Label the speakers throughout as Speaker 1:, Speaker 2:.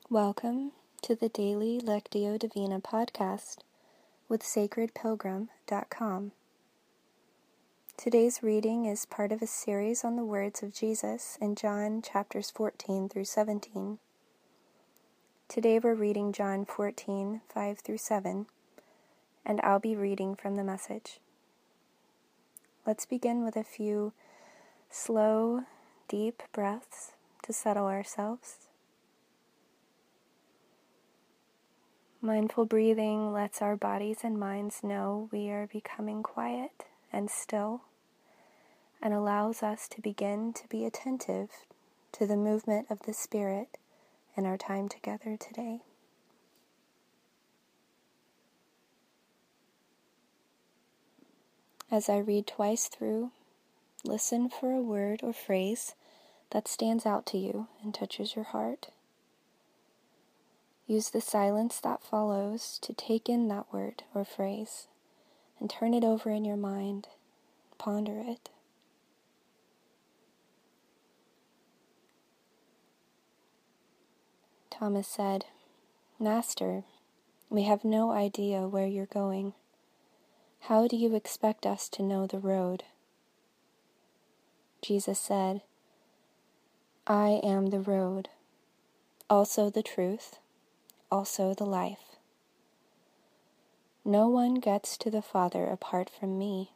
Speaker 1: Welcome to the Daily Lectio Divina podcast with sacredpilgrim.com. Today's reading is part of a series on the words of Jesus in John chapters 14 through 17. Today we're reading John 14, 5 through 7, and I'll be reading from the Message. Let's begin with a few slow, deep breaths to settle ourselves. Mindful breathing lets our bodies and minds know we are becoming quiet and still, and allows us to begin to be attentive to the movement of the Spirit in our time together today. As I read twice through, listen for a word or phrase that stands out to you and touches your heart. Use the silence that follows to take in that word or phrase and turn it over in your mind. Ponder it. Thomas said, "Master, we have no idea where you're going. How do you expect us to know the road?" Jesus said, "I am the road, also the truth, also the life. No one gets to the Father apart from me.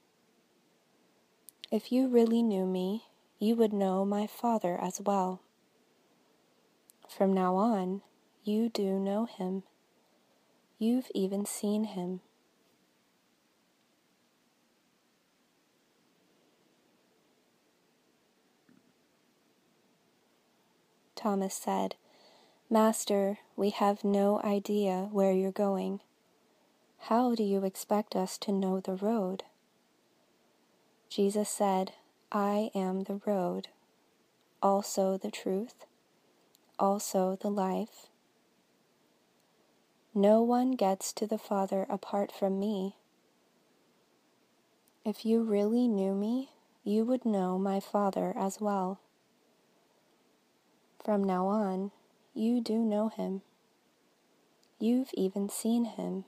Speaker 1: If you really knew me, you would know my Father as well. From now on, you do know him. You've even seen him." Thomas said, "Master, we have no idea where you're going. How do you expect us to know the road?" Jesus said, "I am the road, also the truth, also the life. No one gets to the Father apart from me. If you really knew me, you would know my Father as well. From now on, you do know him. You've even seen him."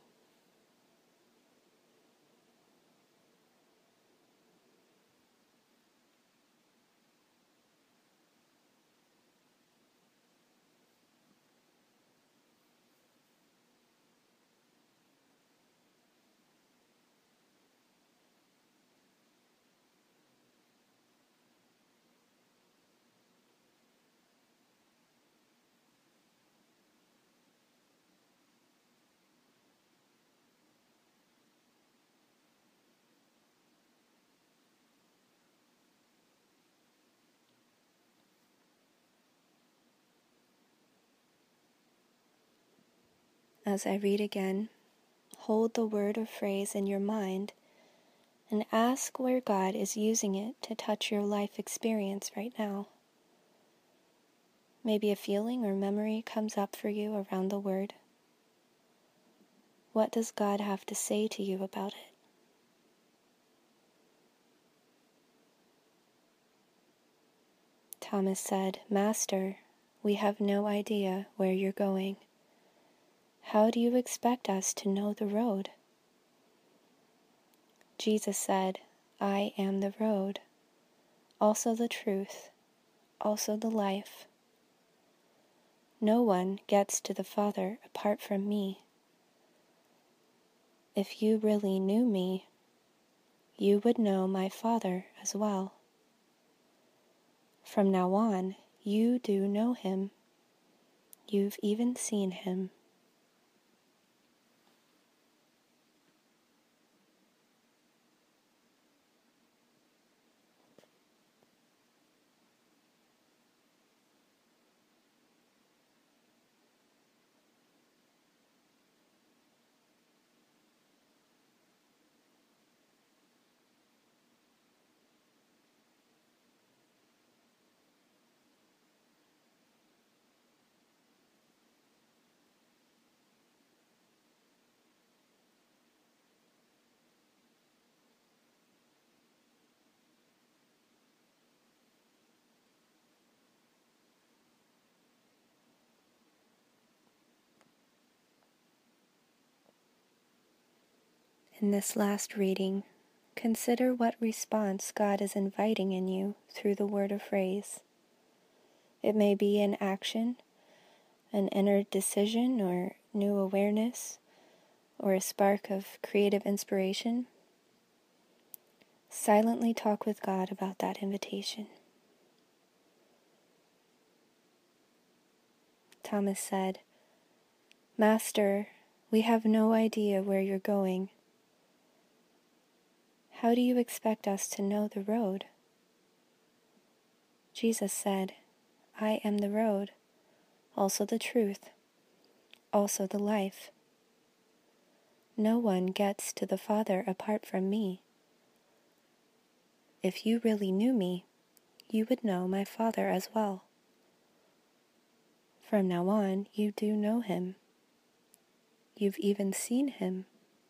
Speaker 1: As I read again, hold the word or phrase in your mind and ask where God is using it to touch your life experience right now. Maybe a feeling or memory comes up for you around the word. What does God have to say to you about it? Thomas said, "Master, we have no idea where you're going. How do you expect us to know the road?" Jesus said, "I am the road, also the truth, also the life. No one gets to the Father apart from me. If you really knew me, you would know my Father as well. From now on, you do know him. You've even seen him." In this last reading, consider what response God is inviting in you through the word or phrase. It may be an action, an inner decision or new awareness, or a spark of creative inspiration. Silently talk with God about that invitation. Thomas said, "Master, we have no idea where you're going. How do you expect us to know the road?" Jesus said, "I am the road, also the truth, also the life. No one gets to the Father apart from me. If you really knew me, you would know my Father as well. From now on, you do know him. You've even seen him."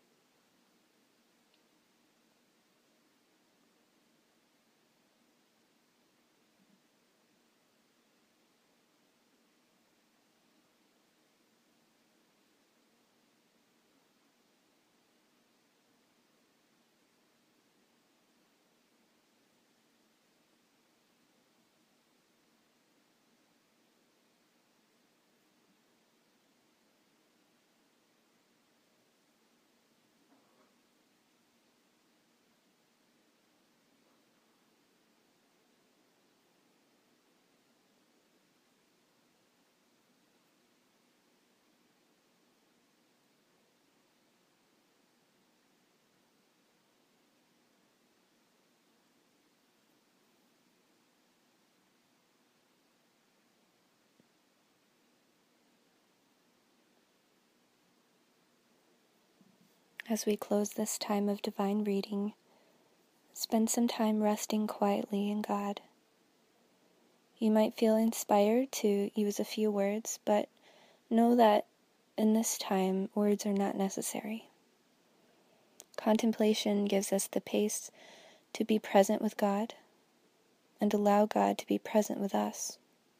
Speaker 1: As we close this time of divine reading, spend some time resting quietly in God. You might feel inspired to use a few words, but know that in this time, words are not necessary. Contemplation gives us the pace to be present with God and allow God to be present with us.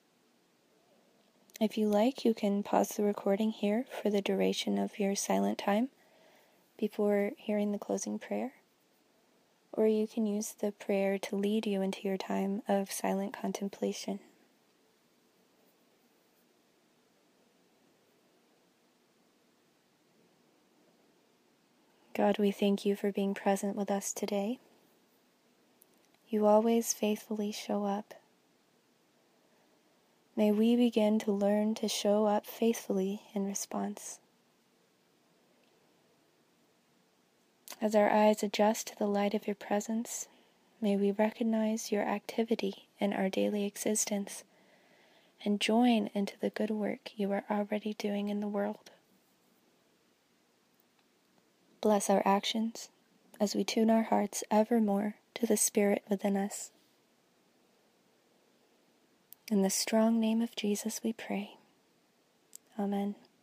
Speaker 1: If you like, you can pause the recording here for the duration of your silent time before hearing the closing prayer, or you can use the prayer to lead you into your time of silent contemplation. God, we thank you for being present with us today. You always faithfully show up. May we begin to learn to show up faithfully in response. As our eyes adjust to the light of your presence, may we recognize your activity in our daily existence and join into the good work you are already doing in the world. Bless our actions as we tune our hearts ever more to the Spirit within us. In the strong name of Jesus we pray. Amen.